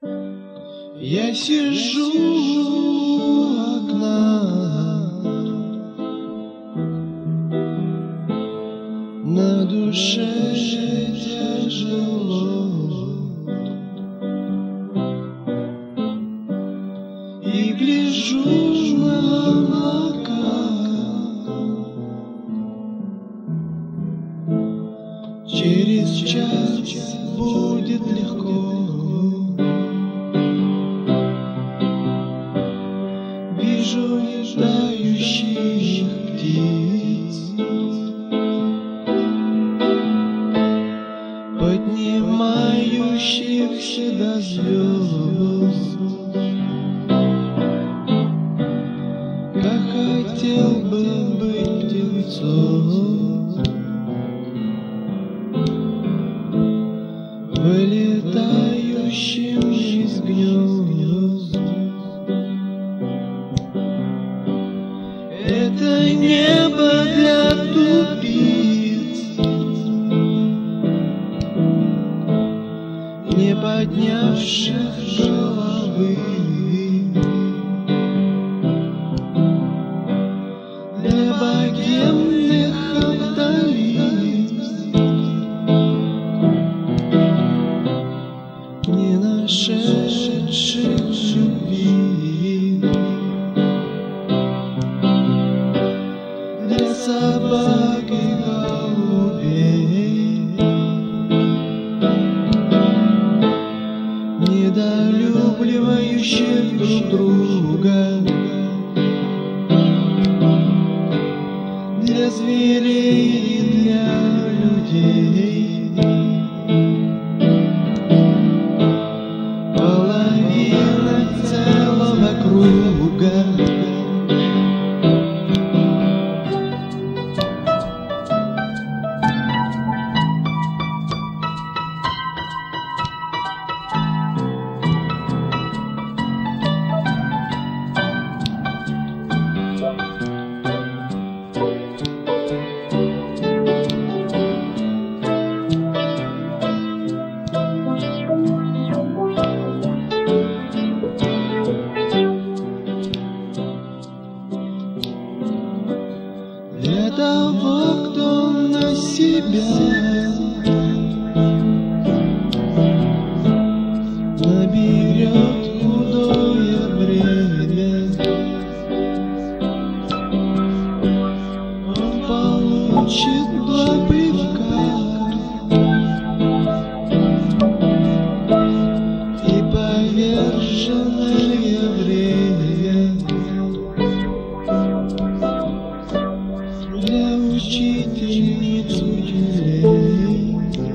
Я сижу у окна, на душе тяжело, и гляжу на облака. Через час будет легко. Вижу летающих птиц, поднимающихся до звезд. Как хотел бы быть птенцом, вылетающим из гнезд. Это небо для тупиц, не поднявших головы, для богемных авториц, не нашедших любви, для собак и голубей, недолюбливающих друг друга, для зверей и для людей. Половина целого круга. Для того, кто на себя наберет худое время, он получит два плевка и поверженное время. Для учительниц учителей,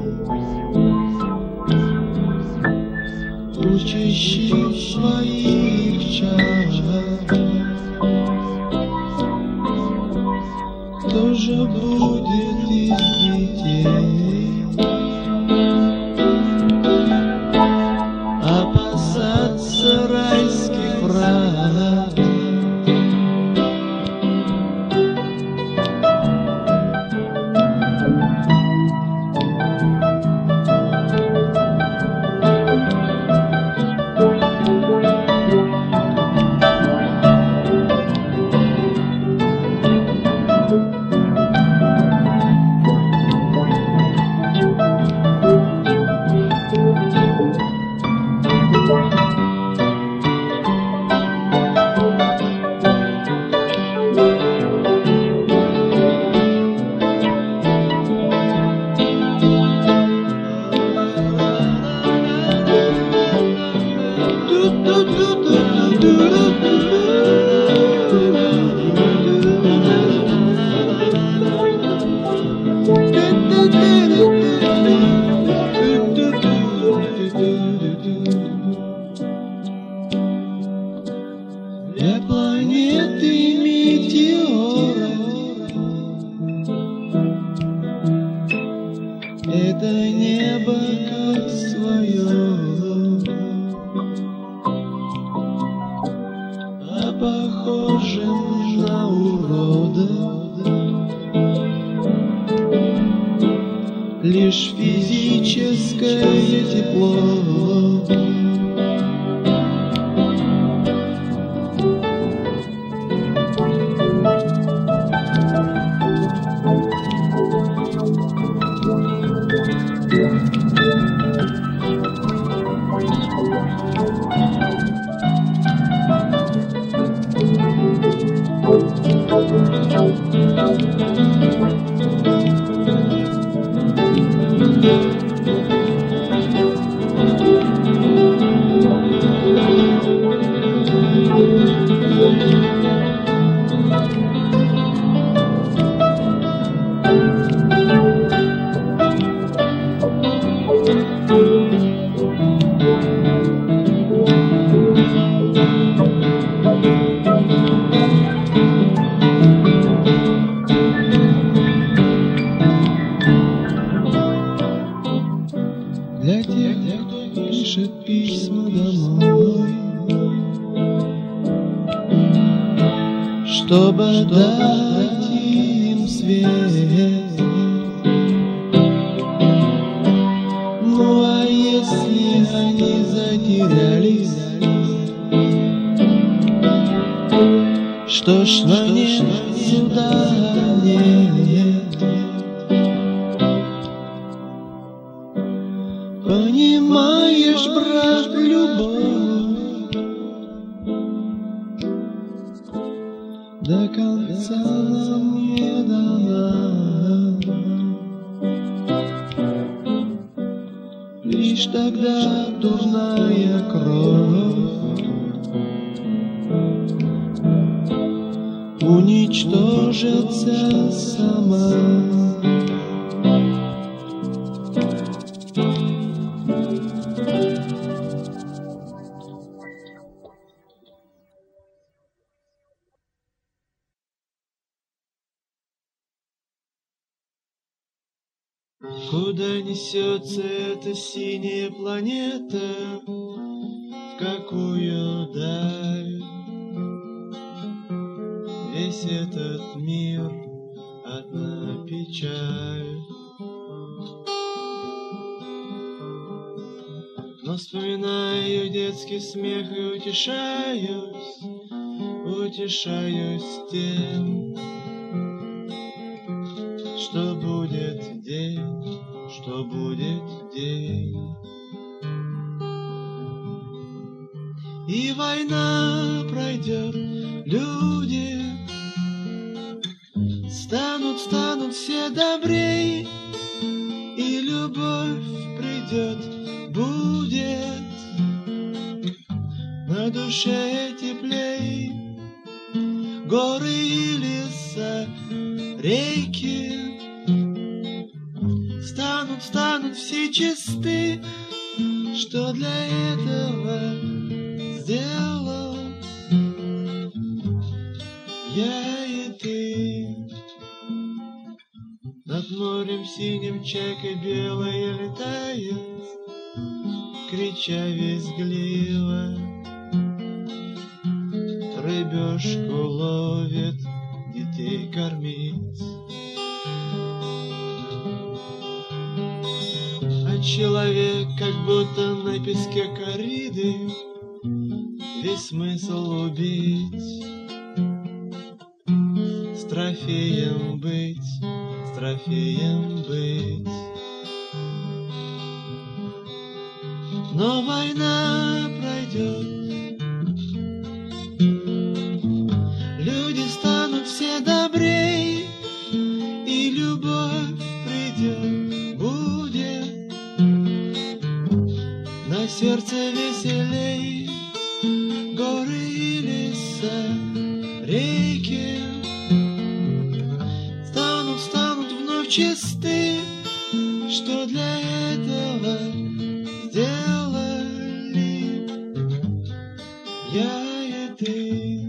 учащих своих чад, кто же будет из детей опасаться райских врат? Для планеты метеоров это небо как свое, а похожим на урода лишь физическое тепло. дайте им свет. Ну а если они затерялись, что ж на них суда нет? Понимаешь, брат, любовь до конца нам не дана. Лишь тогда дурная кровь уничтожится сама. Куда несется эта синяя планета, в какую даль? Весь этот мир — одна печаль. Но вспоминаю детский смех и утешаюсь тем, что будет день, что будет день. И война пройдет, люди станут все добрей, и любовь придет, будет на душе теплей. Горы и леса, реки станут все чисты, что для этого сделал я и ты. Над морем синим чайкой белая летает, крича визгливо. Рыбешку ловит, детей кормить. А человек как будто на песке кориды, весь смысл убить. С трофеем быть. Но война пройдет, люди станут все добрей, и любовь придет, будет на сердце веселей. Горы и леса, реки станут вновь чисты, что для этого сделали я и ты.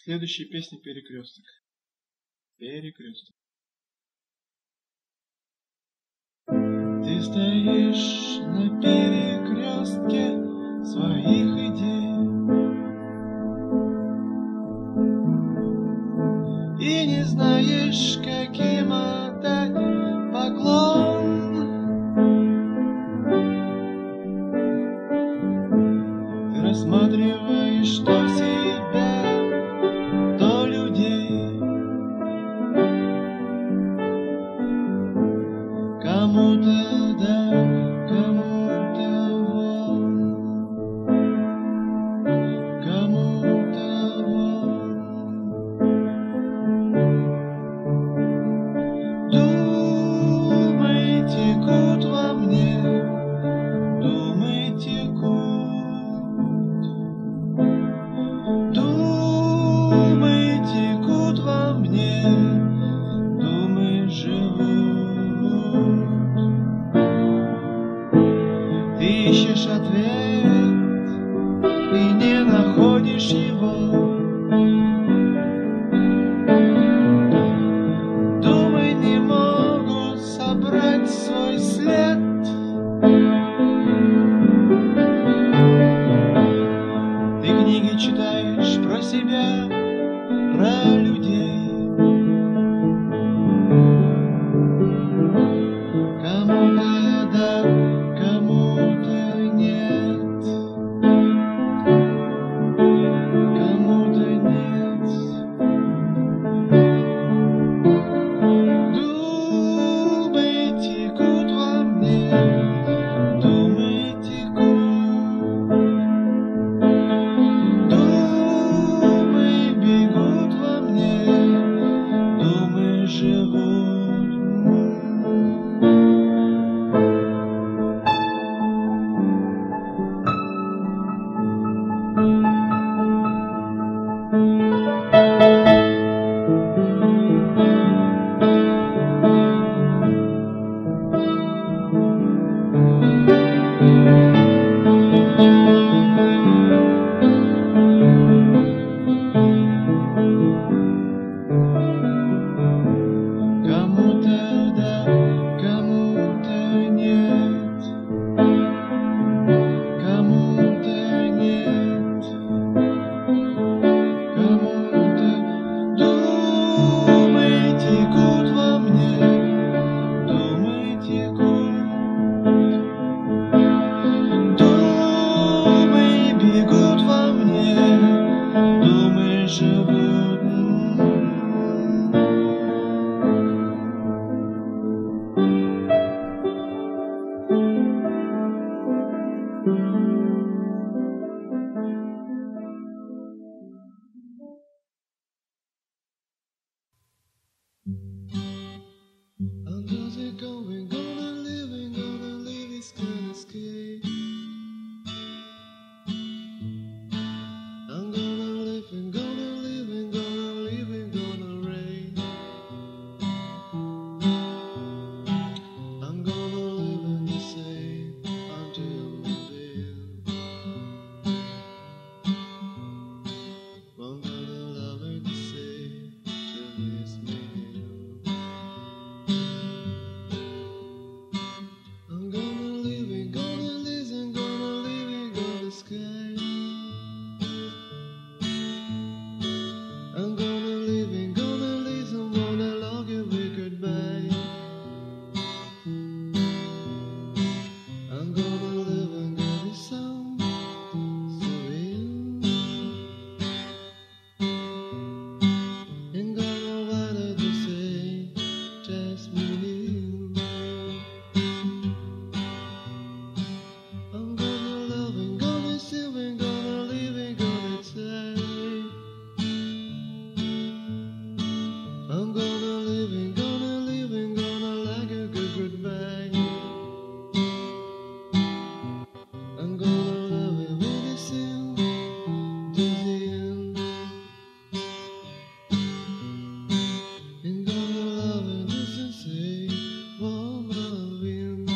Следующая песня «Перекресток». Перекресток. Ты стоишь на перекрестке своих идей и не знаешь, каким отдать поклон. Ты рассматриваешь то себя, то людей. Кому-то да, кому-то вон, кому-то вон. Думы текут во мне, думы текут. Думы текут во мне, думы живут. Ты ищешь ответ и не находишь его. Думы не могут собрать свой след. Ты книги читаешь про себя, про людей. Кому-то да, кому-то нет, кому-то нет. Думы текут во мне, думы текут. Думы бегут во мне, думы живут. Кому-то да, кому-то нет, кому-то нет, кому-то. Думы текут во мне, думы текут. Думы бегут во мне, думы живут. How's it going? Gonna live, it's gonna escape. I'm gonna live and gonna live and gonna live and gonna reign. I'm gonna live and the same until the end. I'm gonna love and the same till this minute. I'm gonna live and gonna listen, gonna live and gonna sky. I'm gonna live and gonna listen, wanna love you with goodbye. I'm gonna live and gonna be some surreal. And gonna wanna to say just me and you. I'm gonna love and gonna sing and gonna live and gonna say. I'm gonna live and gonna like a good goodbye. I'm gonna love it really soon to the end. And gonna love it just and say, warm loving.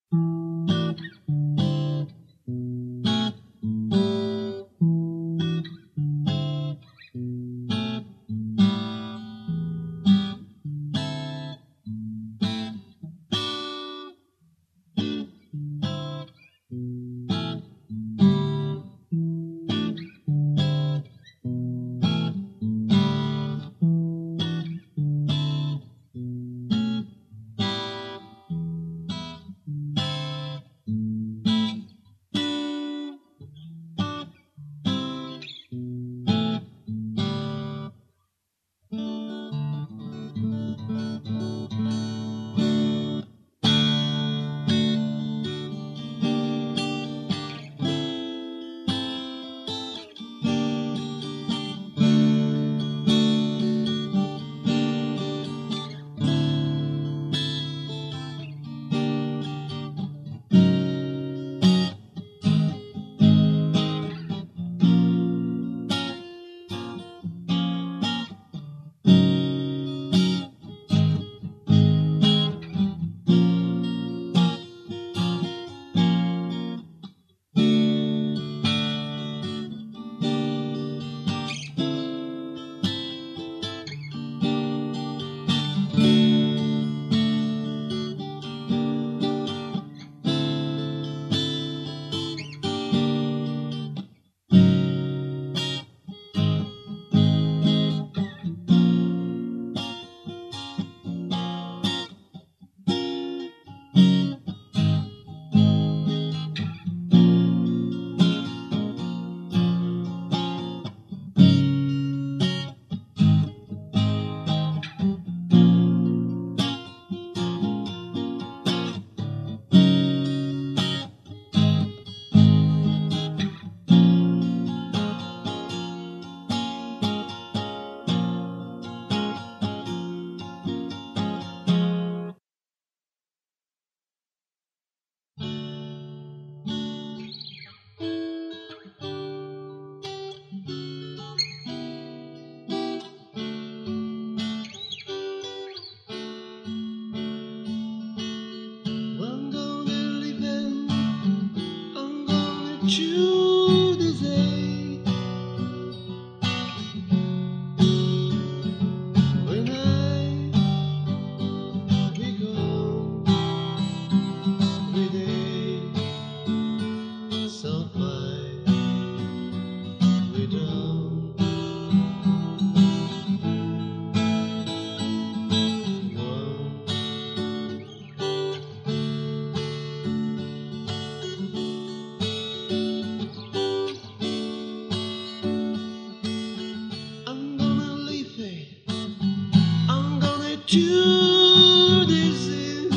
to this end.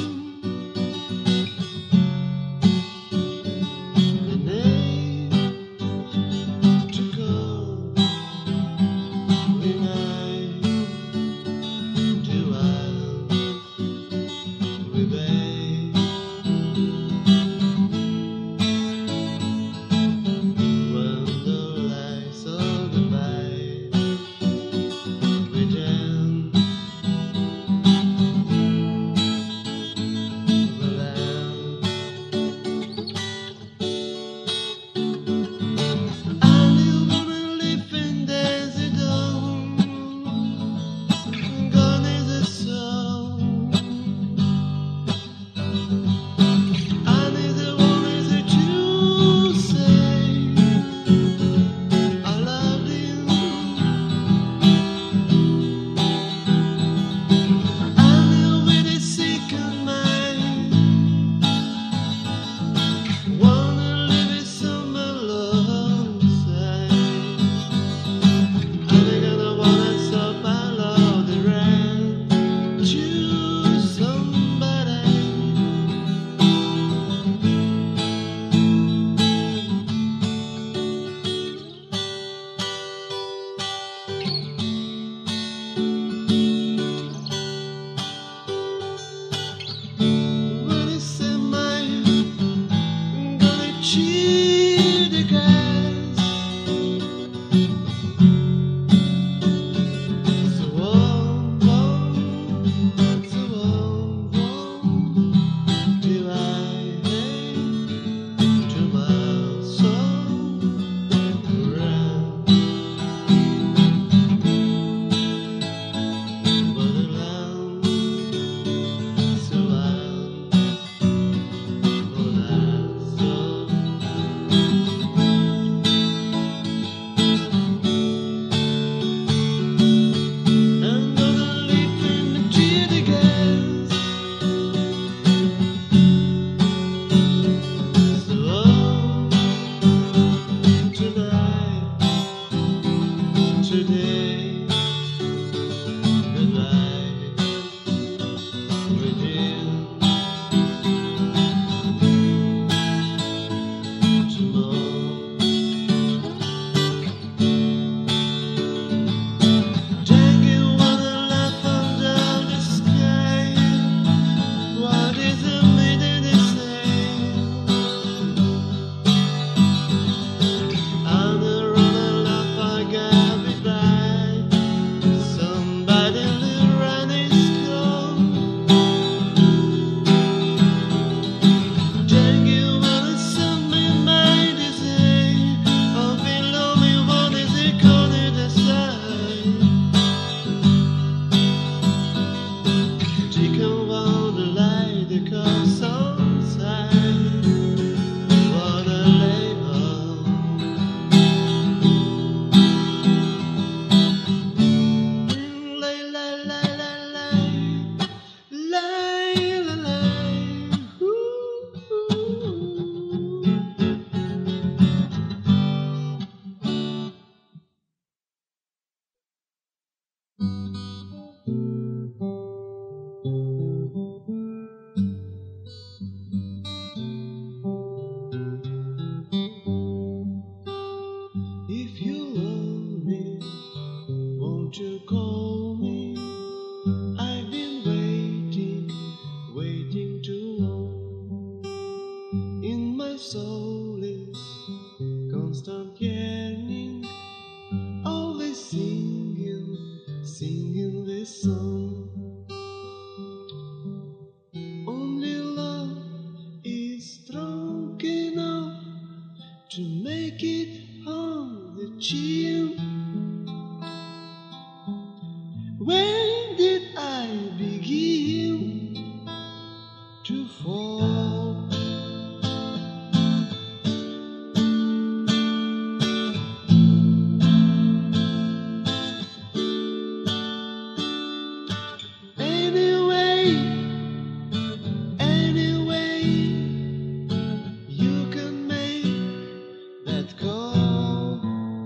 The night to come, the night to wild, we bathe. When the lights of goodbye, we jam. in the sun. Only love is strong enough to make it on the chin. When did I begin to fall? Anyway, you can make that call.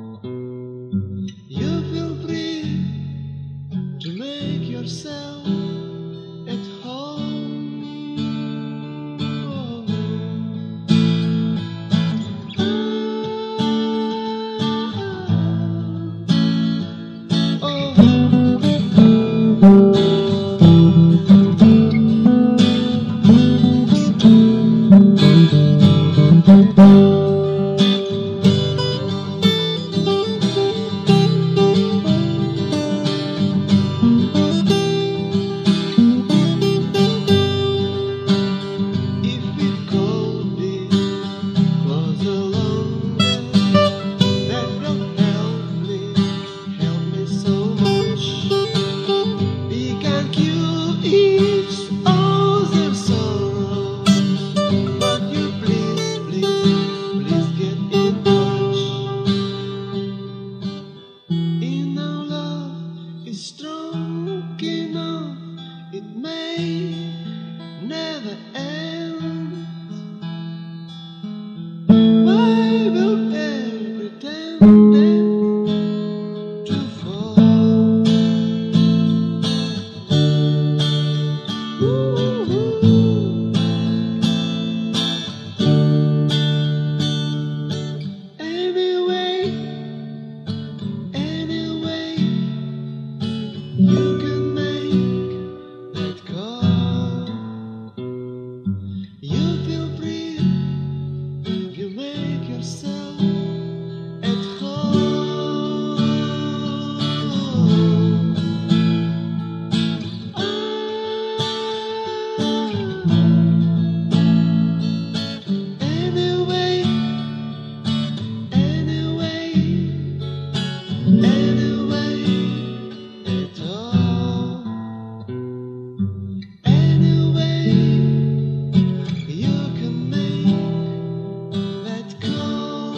You feel free to make yourself at home. Strong enough, it may never end. Why will they pretend to fall? Anyway, you can make that call. You feel free, you make yourself at home. Anyway, at all. Anyway, you can make that call.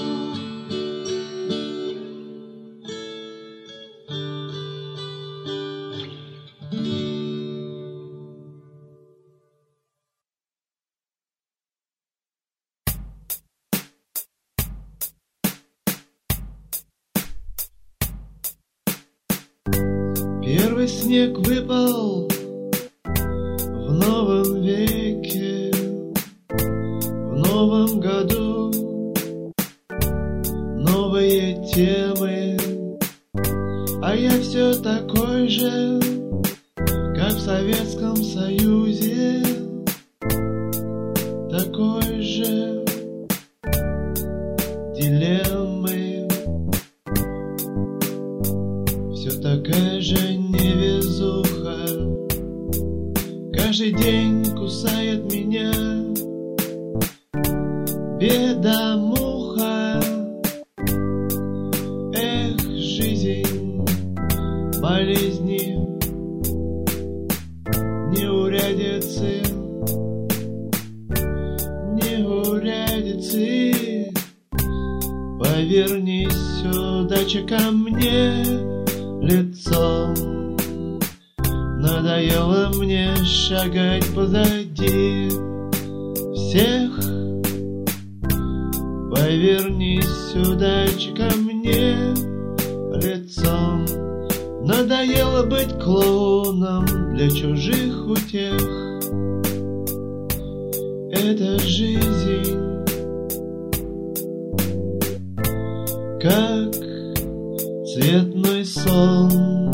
Первый снег выпал в новом веке, в новом году новые темы, а я все такой же, как в Советском Союзе, такой же дилеммы, все такая же невезуха, каждый день кусает меня беда-муха. Эх, жизнь, болезни, неурядицы, повернись сюда ко мне лицом. Надоело мне шагать позади всех. Повернись сюда ко мне лицом. Надоело быть клоуном для чужих утех. Это жизнь, как цветной сон.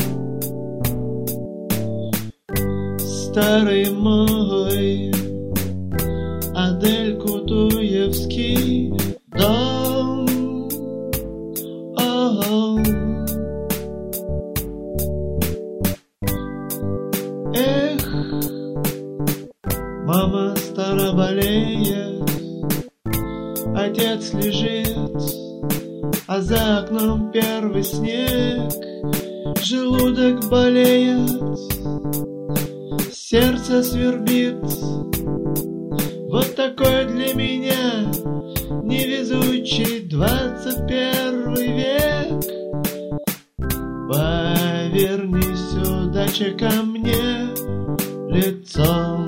Старый мой Адель Кутуевский дом. Эх, мама стара болеет, отец лежит, а за окном первый снег. Желудок болеет, сердце свербит. Вот такой для меня невезучий 21 век. Повернись, удача, ко мне лицом.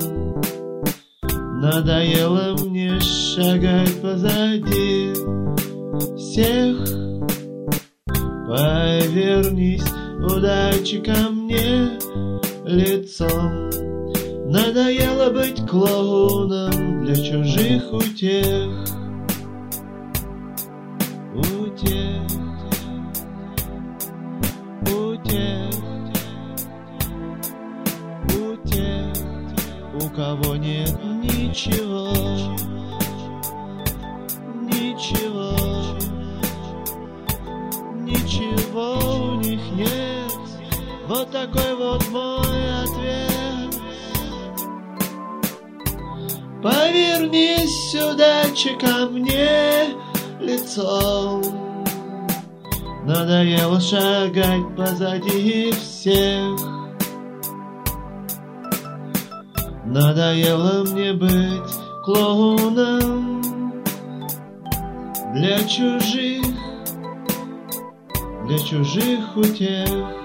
Надоело мне шагать позади всех. Повернись, удача, ко мне лицом. Надоело быть клоуном для чужих утех. Утех, утех, утех. У кого нет ничего, ничего, ничего у них нет. Вот такой вот мой ответ. Повернись, удача, ко мне лицом. Надоело шагать позади всех. Надоело мне быть клоуном для чужих утех.